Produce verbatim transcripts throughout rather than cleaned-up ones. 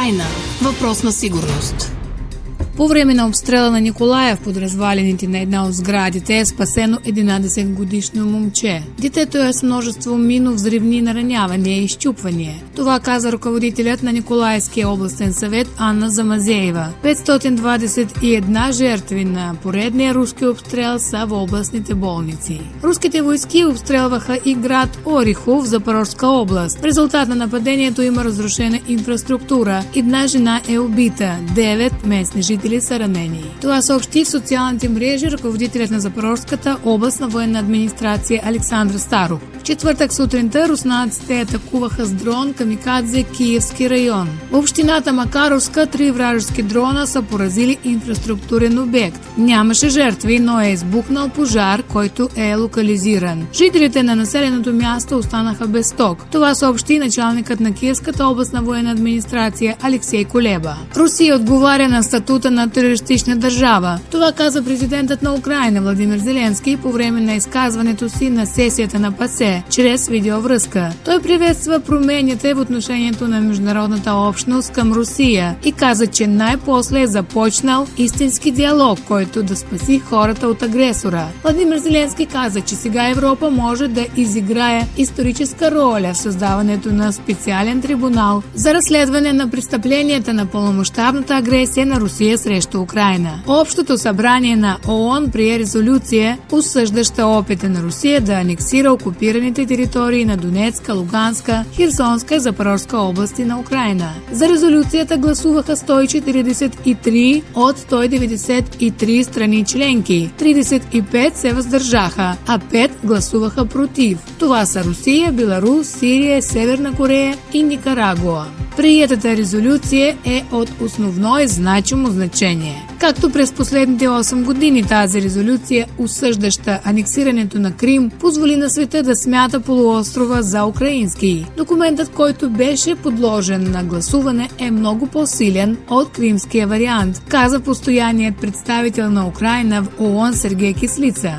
Украйна. Въпрос на сигурност. По време на обстрела на Николаев под развалините на една от сградите е спасено единадесетгодишно момче. Детето е с множество минно-взривни наранявания и изчупвания. Това каза ръководителят на Николаевския областен съвет Анна Замазеева. петстотин двадесет и една жертви на поредния руски обстрел са в областните болници. Руските войски обстрелваха и град Орихов в Запорожска област. В резултат на нападението има разрушена инфраструктура. Една жена е убита, девет местни жители са ранени. Това съобщи в социалните мрежи ръководителят на Запорожската областна военна администрация Александър Старов. В четвъртък сутринта руснаците атакуваха с дрон камикадзе Киевски район. В общината Макаровска три вражески дрона са поразили инфраструктурен обект. Нямаше жертви, но е избухнал пожар, който е локализиран. Жителите на населеното място останаха без ток. Това съобщи началникът на Киевската областна военна администрация Алексей Кулеба. Русия отговаря на статута на терористична държава. Това каза президентът на Украйна Владимир Зеленски по време на изказването си на сесията на ПАСЕ чрез видеовръзка. Той приветства промените в отношението на международната общност към Русия и каза, че най-после е започнал истински диалог, който да спаси хората от агресора. Владимир Зеленски каза, че сега Европа може да изиграе историческа роля в създаването на специален трибунал за разследване на престъпленията на пълномащабната агресия на Русия срещу Украйна. Общото събрание на ООН прие резолюция, осъждаща опита на Русия да анексира окупираните територии на Донецка, Луганска, Херсонска и Запорожска области на Украйна. За резолюцията гласуваха сто четиридесет и три от сто деветдесет и три страни членки. тридесет и пет се въздържаха, а пет гласуваха против. Това са Русия, Беларус, Сирия, Северна Корея и Никарагуа. Приетата резолюция е от основно и значимо значение. Както през последните осем години тази резолюция, осъждаща анексирането на Крим, позволи на света да смята полуострова за украински. Документът, който беше подложен на гласуване, е много по-силен от кримския вариант, каза постоянният представител на Украйна в ООН Сергей Кислица.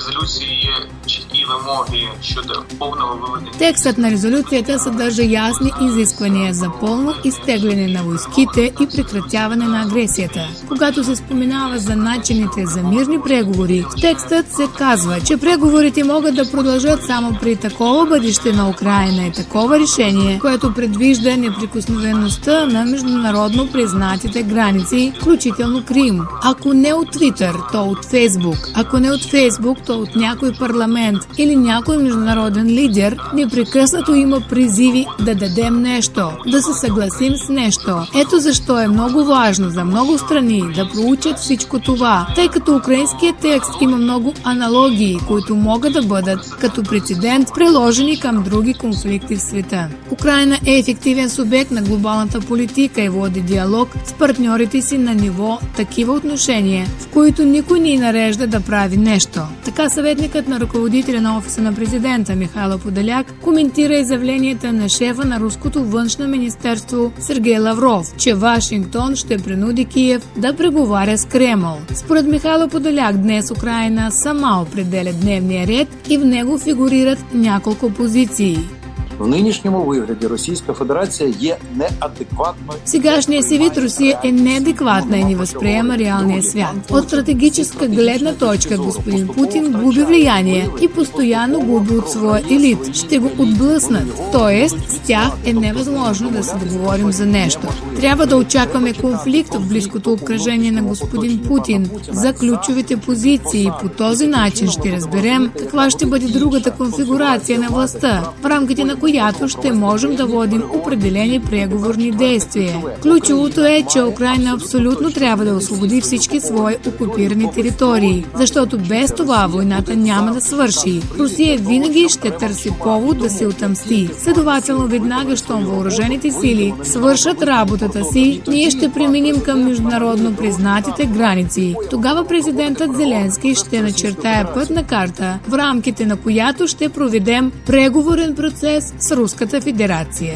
Текстът на резолюцията съдържа ясни изисквания за пълно изтегляне на войските и прекратяване на агресията. Когато се споменава за начините за мирни преговори, в текстът се казва, че преговорите могат да продължат само при такова бъдеще на Украйна и такова решение, което предвижда неприкосновеността на международно признатите граници, включително Крим. Ако не от Твитър, то от Фейсбук. Ако не от Фейсбук, то от някой парламент или някой международен лидер, непрекъснато има призиви да дадем нещо, да се съгласим с нещо. Ето защо е много важно за много страни да проучат всичко това, тъй като украинският текст има много аналогии, които могат да бъдат като прецедент приложени към други конфликти в света. Украйна е ефективен субект на глобалната политика и води диалог с партньорите си на ниво такива отношения, в които никой не нарежда да прави нещо. Така съветникът на ръководителя на офиса на президента Михайло Подоляк коментира изявленията на шефа на руското външно министерство Сергей Лавров, че Вашингтон ще принуди Киев да преговаря с Кремъл. Според Михайло Подоляк днес Украйна сама определя дневния ред и в него фигурират няколко позиции. В нинішньому вигляді Російська Федерація є неадекватною. Сегашният си вид Русия е неадекватна и не възприема реалния свят. От стратегическа гледна точка господин Путин губи влияние и постоянно губи от своя елит. Ще го отблъснат, т.е. с тях е невъзможно да се договорим за нещо. Трябва да очакваме конфликт в близкото обкръжение на господин Путин за ключовите позиции. По този начин ще разберем каква ще бъде другата конфигурация на властта, в рамките на която ще можем да водим определени преговорни действия. Ключовото е, че Украйна абсолютно трябва да освободи всички свои окупирани територии, защото без това войната няма да свърши. Русия винаги ще търси повод да се отмъсти. Следователно, веднага, щом въоръжените сили свършат работата си, ние ще преминем към международно признатите граници. Тогава президентът Зеленски ще начертае пътна карта, в рамките на която ще проведем преговорен процес с Руската федерация.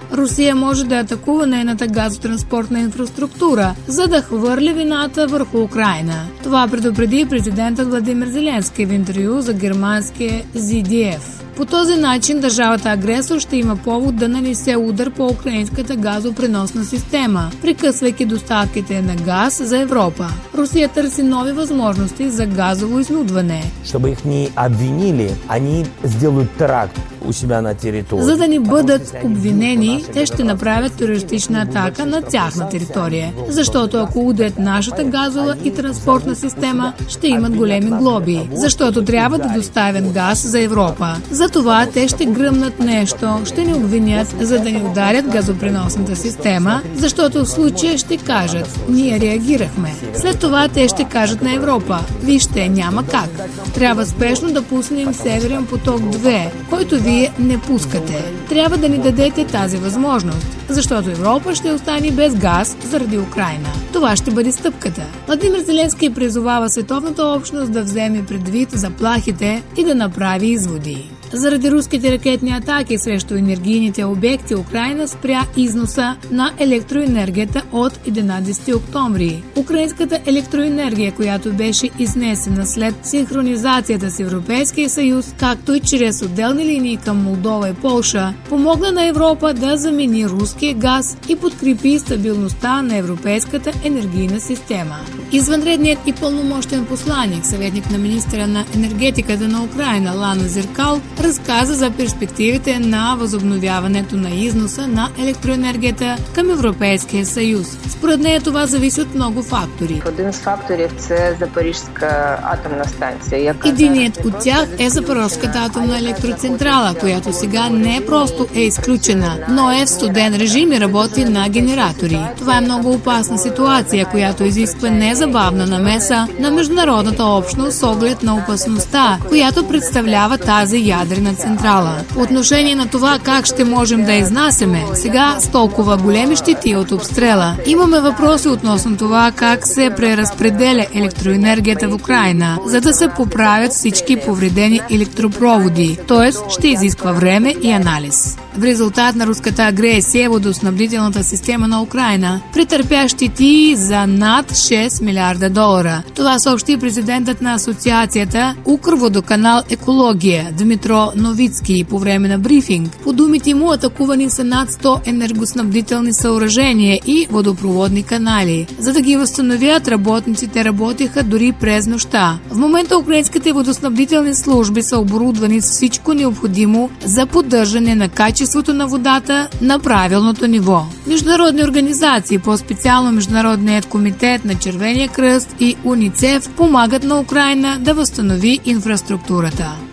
Русия може да атакува нейната газотранспортна инфраструктура, за да хвърли вината върху Украйна. Това предупреди президентът Владимир Зеленски в интервю за германския зет ди еф. По този начин държавата агресор ще има повод да нанесе удар по украинската газопреносна система, прекъсвайки доставките на газ за Европа. Русия търси нови възможности за газово изнудване. Чтобы их не обвинили, они сделают теракт у себя на територии. За да ни бъдат обвинени, те ще направят терористична атака на тяхна територия. Защото ако удрят нашата газова и транспортна система, ще имат големи глоби. Защото трябва да доставят газ за Европа. Затова те ще гръмнат нещо, ще ни обвинят, за да ни ударят газопреносната система, защото в случая ще кажат: ние реагирахме. След това те ще кажат на Европа: вижте, няма как. Трябва спешно да пуснем Северен поток две, който вие не пускате. Трябва да ни дадете тази възможност, защото Европа ще остане без газ заради Украйна. Това ще бъде стъпката. Владимир Зеленски призовава световната общност да вземе предвид заплахите и да направи изводи. Заради руските ракетни атаки срещу енергийните обекти, Украйна спря износа на електроенергията от единадесети октомври. Украинската електроенергия, която беше изнесена след синхронизацията с Европейския съюз, както и чрез отделни линии към Молдова и Полша, помогна на Европа да замени руския газ и подкрепи стабилността на европейската енергийна система. Извънредният и пълномощен посланик, съветник на министъра на енергетиката на Украйна Лана Зеркал, разказа за перспективите на възобновяването на износа на електроенергията към Европейския съюз. Според нея това зависи от много фактори. Един от факторів це Запорізька атомна станція. Единият от тях е Запорожската атомна електроцентрала, която сега не просто е изключена, но е в студен режим и работи на генератори. Това е много опасна ситуация, която изисква незабавна намеса на международната общност с оглед на опасността, която представлява тази ядрена централа. По отношение на това как ще можем да изнасяме сега с толкова големи щети от обстрела, имаме въпроси относно това как се преразпределя електроенергията в Украйна, за да се поправят всички повредени електропроводи, т.е. ще изисква време и анализ. В резултат на руската агресия водоснабдителната система на Украйна претърпя щети за над шест милиарда долара. Това съобщи президентът на асоциацията Укрводоканал Екология Дмитро Новицки по време на брифинг. По думите му, атакувани са над сто енергоснабдителни съоръжения и водопроводни канали. За да ги възстановят, работниците работеха дори през нощта. В момента украинските водоснабдителни служби са оборудвани с всичко необходимо за поддържане на качеството на водата на правилното ниво. Международни организации, по-специално Международният комитет на Червения кръст и УНИЦЕФ, помагат на Украйна да възстанови инфраструктурата.